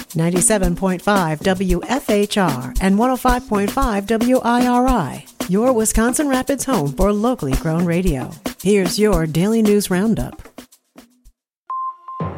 97.5 WFHR and 105.5 WIRI, your Wisconsin Rapids home for locally grown radio. Here's your Daily News Roundup. From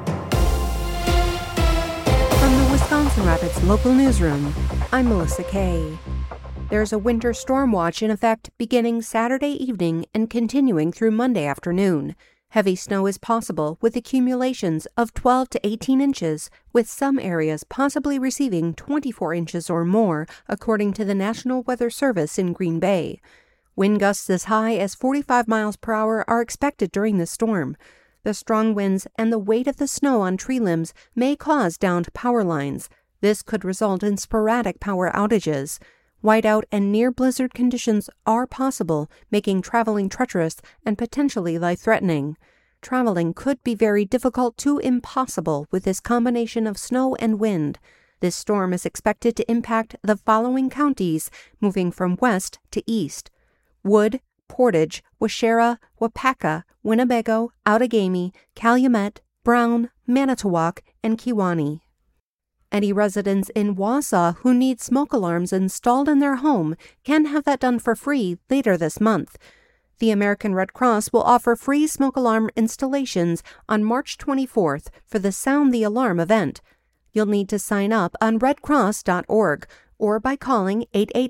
the Wisconsin Rapids Local Newsroom, I'm Melissa Kay. There's a winter storm watch in effect beginning Saturday evening and continuing through Monday afternoon. Heavy snow is possible with accumulations of 12 to 18 inches, with some areas possibly receiving 24 inches or more, according to the National Weather Service in Green Bay. Wind gusts as high as 45 miles per hour are expected during the storm. The strong winds and the weight of the snow on tree limbs may cause downed power lines. This could result in sporadic power outages. Whiteout and near-blizzard conditions are possible, making traveling treacherous and potentially life-threatening. Traveling could be very difficult to impossible with this combination of snow and wind. This storm is expected to impact the following counties, moving from west to east: Wood, Portage, Waushara, Wapaka, Winnebago, Outagamie, Calumet, Brown, Manitowoc, and Kewaunee. Any residents in Wausau who need smoke alarms installed in their home can have that done for free later this month. The American Red Cross will offer free smoke alarm installations on March 24th for the Sound the Alarm event. You'll need to sign up on redcross.org or by calling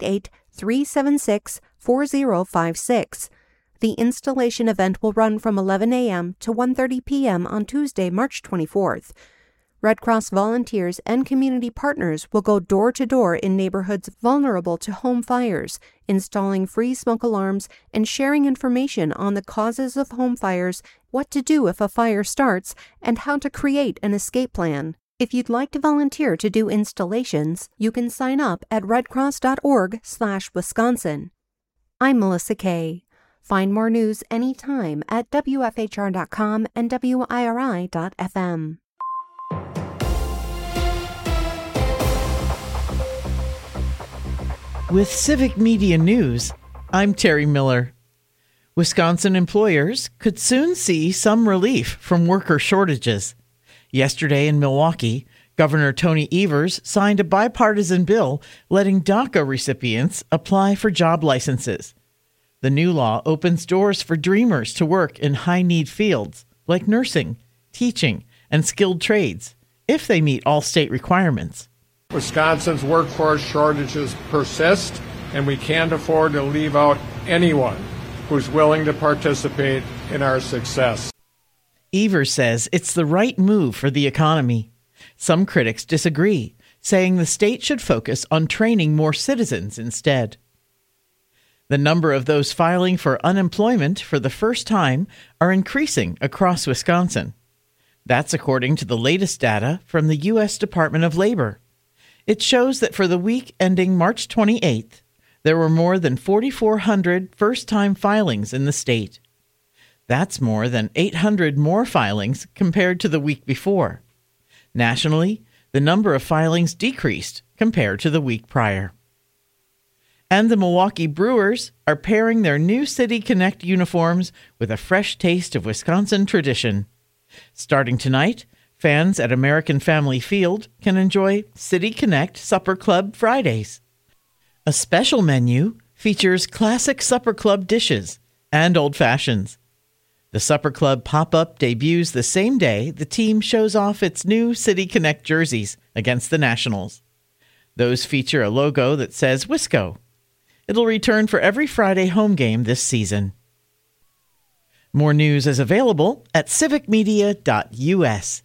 888-376-4056. The installation event will run from 11 a.m. to 1:30 p.m. on Tuesday, March 24th. Red Cross volunteers and community partners will go door to door in neighborhoods vulnerable to home fires, installing free smoke alarms and sharing information on the causes of home fires, what to do if a fire starts, and how to create an escape plan. If you'd like to volunteer to do installations, you can sign up at redcross.org/Wisconsin. I'm Melissa Kay. Find more news anytime at WFHR.com and WIRI.FM. With Civic Media News, I'm Terry Miller. Wisconsin employers could soon see some relief from worker shortages. Yesterday in Milwaukee, Governor Tony Evers signed a bipartisan bill letting DACA recipients apply for job licenses. The new law opens doors for dreamers to work in high-need fields like nursing, teaching, and skilled trades, if they meet all state requirements. Wisconsin's workforce shortages persist, and we can't afford to leave out anyone who's willing to participate in our success. Evers says it's the right move for the economy. Some critics disagree, saying the state should focus on training more citizens instead. The number of those filing for unemployment for the first time are increasing across Wisconsin. That's according to the latest data from the U.S. Department of Labor. It shows that for the week ending March 28th, there were more than 4,400 first-time filings in the state. That's more than 800 more filings compared to the week before. Nationally, the number of filings decreased compared to the week prior. And the Milwaukee Brewers are pairing their new City Connect uniforms with a fresh taste of Wisconsin tradition. Starting tonight, fans at American Family Field can enjoy City Connect Supper Club Fridays. A special menu features classic Supper Club dishes and old fashions. The Supper Club pop-up debuts the same day the team shows off its new City Connect jerseys against the Nationals. Those feature a logo that says Wisco. It'll return for every Friday home game this season. More news is available at civicmedia.us.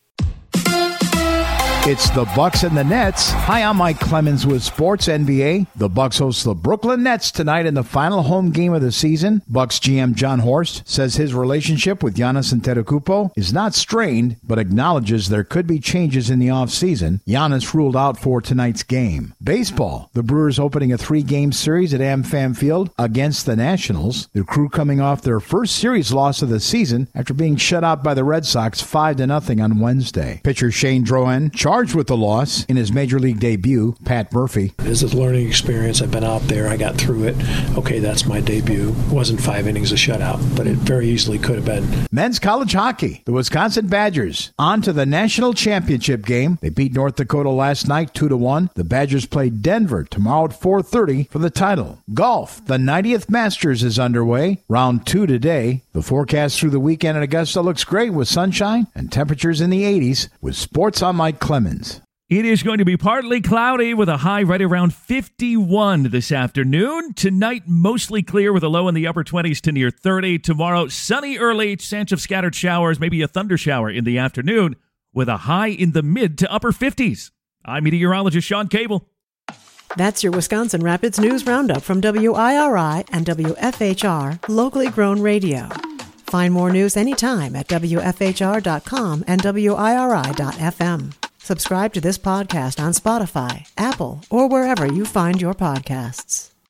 It's the Bucks and the Nets. Hi, I'm Mike Clemens with Sports NBA. The Bucks host the Brooklyn Nets tonight in the final home game of the season. Bucks GM John Horst says his relationship with Giannis Antetokounmpo is not strained, but acknowledges there could be changes in the offseason. Giannis ruled out for tonight's game. Baseball. The Brewers opening a 3-game series at AmFam Field against the Nationals. The Crew coming off their first series loss of the season after being shut out by the Red Sox 5-0 on Wednesday. Pitcher Shane Drohan charged with the loss in his Major League debut, Pat Murphy. It is a learning experience. I've been out there. I got through it. Okay, that's my debut. It wasn't 5 innings of shutout, but it very easily could have been. Men's college hockey. The Wisconsin Badgers on to the national championship game. They beat North Dakota last night 2-1. The Badgers play Denver tomorrow at 4:30 for the title. Golf. The 90th Masters is underway. Round 2 today. The forecast through the weekend at Augusta looks great with sunshine and temperatures in the 80s. With sports, I'm Mike Clemens. It is going to be partly cloudy with a high right around 51 this afternoon. Tonight, mostly clear with a low in the upper 20s to near 30. Tomorrow, sunny early, chance of scattered showers, maybe a thunder shower in the afternoon with a high in the mid to upper 50s. I'm meteorologist Sean Cable. That's your Wisconsin Rapids News Roundup from WIRI and WFHR, locally grown radio. Find more news anytime at WFHR.com and WIRI.FM. Subscribe to this podcast on Spotify, Apple, or wherever you find your podcasts.